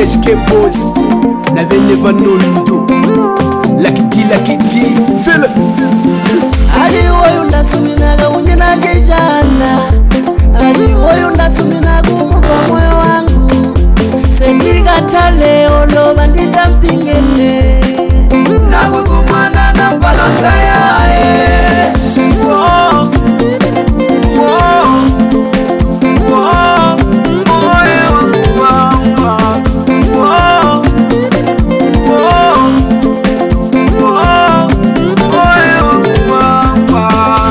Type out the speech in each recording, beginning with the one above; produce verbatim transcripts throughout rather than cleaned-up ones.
H K Boss na bene banondo lakiti lakiti feel ali woyo ndasuminaga unyina jejana ali woyo ndasuminaga umupa moyo wangu setika tale oloba nditampingene nakuzumana na balanga yae oh oh oh moyo wangu oh oh oh moyo wangu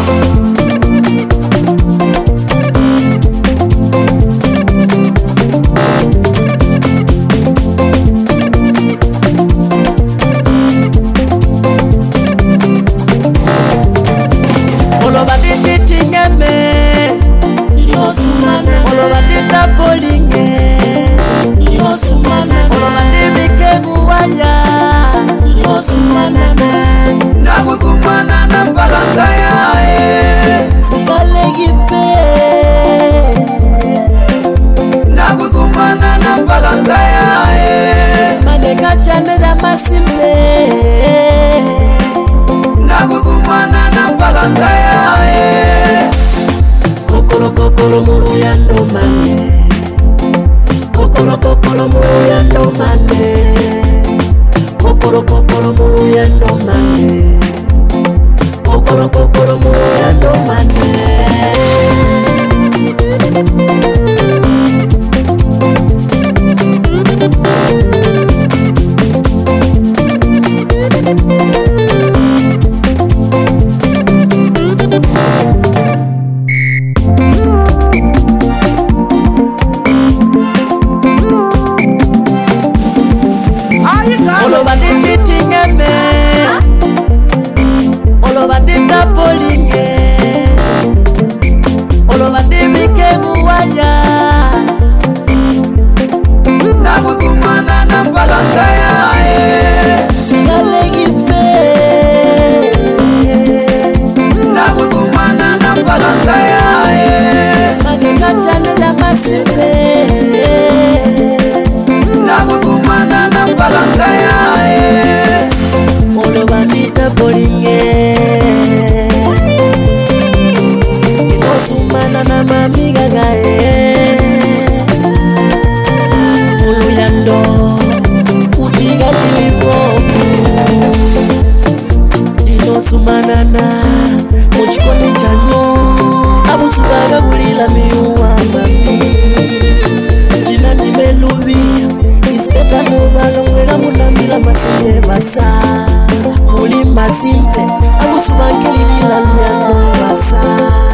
oloba ndititingeme ilosumana oloba nditapolinge ilosumana oloba ndibikegu wanya ilosumana nakuzumana na balanga yae sikalegipe nakuzumana na balanga yae maneka janera masimbe nakuzumana na balanga yae kokoro kokoro muya ndomane kokoro kokoro muya ndomane kokoro kokoro muya ndomane kokoro kokoro muya ndomane oloba ndititingeme oloba nditapolinge oloba ndibikegu wanya nakuzumana na balanga yae sikalegipe nakuzumana na balanga yae maneka janera masimbe nakuzumana na balanga yae oloba nditapolinge ilosumana na mamiga gae uluyando utiga kilipoku lilosumanana muchikomi chanyo abusubaga kulila miyuwambami tina ndimelubi ispeta nobalongwela munamila masime basa muli masimpe abusubangililila lyando basa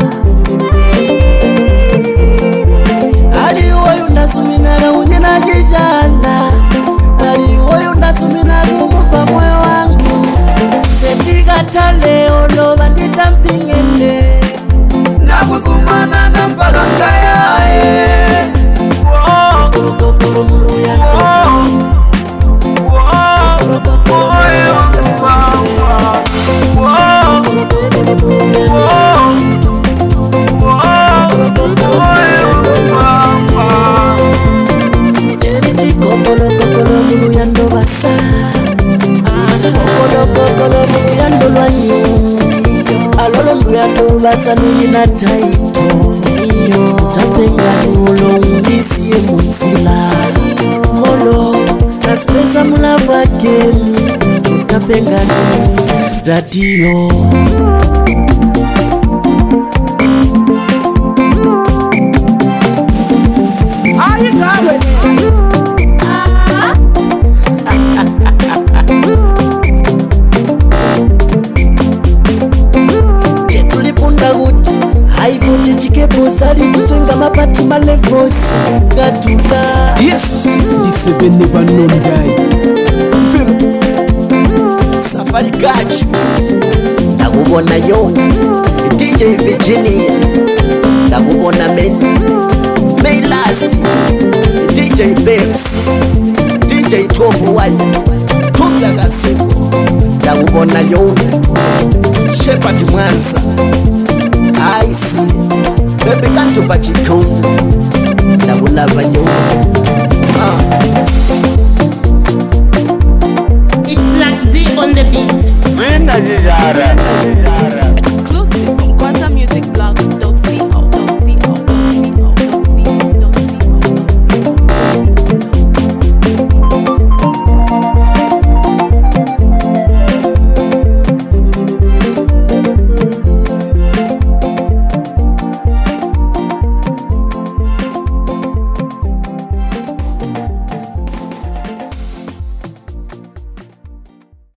ali woyo ndasuminaga unyina jejana ali woyo ndasuminaga umupa moyo wangu setika tale oloba nditampingene nakuzumana na balanga yae kokoro kokoro muya ndomane kokoro kokoro muya ndomane kokoro kokoro muya ndomane kokoro kokoro muya ndomane cheliti kokoro kokoro muya ndobasa kokoro kokoro muya ndolwanyo alolo muya ndobasa nuyina taito tapengani ulongisiye munzila molo naspesa mulavakeni tapengani radio ayikawe chetulipunda kuti haivoti chikebosali tusenga mapati malevos katula yes isebene vanongai safari gachi ndakubona yo D J Virginia ndakubona men May last D J Babes D J Tofu waya Tumya Kasuku ndakubona yo Shepherd Mwanza I see Baby kanto pachikoni ndakulava yo ah